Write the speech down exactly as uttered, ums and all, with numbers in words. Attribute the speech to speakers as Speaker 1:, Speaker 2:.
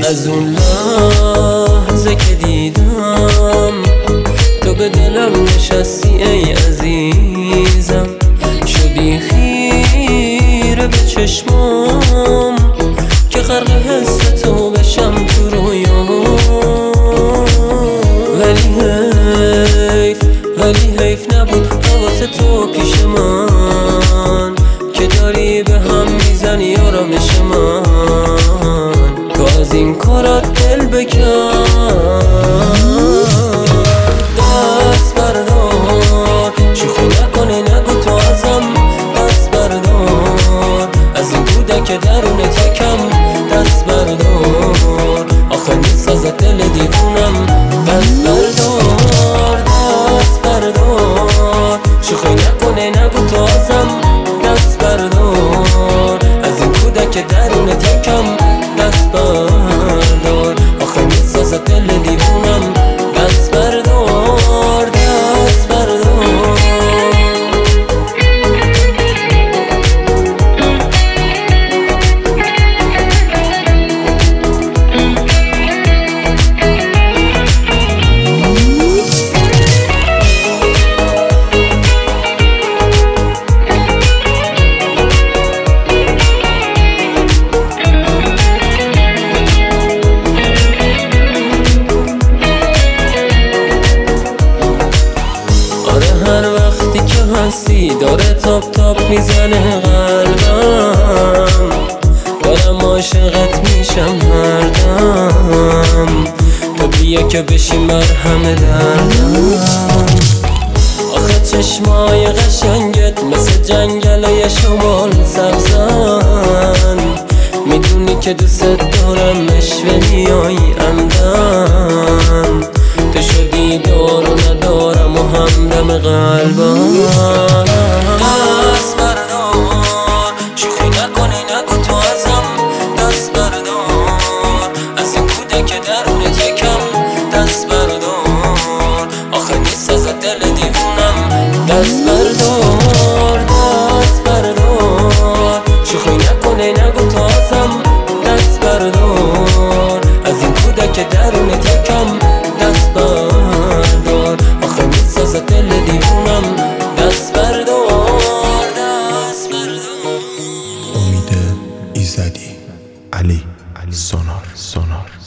Speaker 1: از اون لحظه که دیدم تو به دلم نشستی ای عزیزم، شدی خیره به چشمام که غرق حس تو بشم تو رویام. ولی حیف ولی حیف نبود حواس تو پیش من که داری به هم میزنی آرامش من. تو از این کارات دل بکن، دست بردار، شوخی نکنه نگو تو ازم، دست بردار از این کودک درون تکم، دست بردار آخه میسازد دل دیوونم. دست بردار دست بردار، شوخی نکنه نگو تو ازم، دست بردار از این کودک درون تکم، دست بردار آخه میسازد دل دیوونم. دست بردار دست بردار. هر وقتی که هستی داره تاپ تاپ میزنه قلبم، دارم عاشقت میشم هر دم، تو بیا که بشی مرهم دردم. آخه چشمای قشنگت مثل جنگلای شمال سبزن، میدونی که دوست دارم اشوه میای عمدن، تو شدی دار و ندارم و همدم قلبم. دست بردار، شوخی نکنی نگو تو ازم، دست بردار از این کودک درون تکم، دست بردار آخه میسازد دل دیوونم. دست بردار دست بردار، شوخی نکنی نگو تو ازم، دست بردار از این کودک درون تکم، دست بردار آخه میسازد دل دیوونم. دست بردار دست بردار.
Speaker 2: امید ایزدی، علی سونار سونار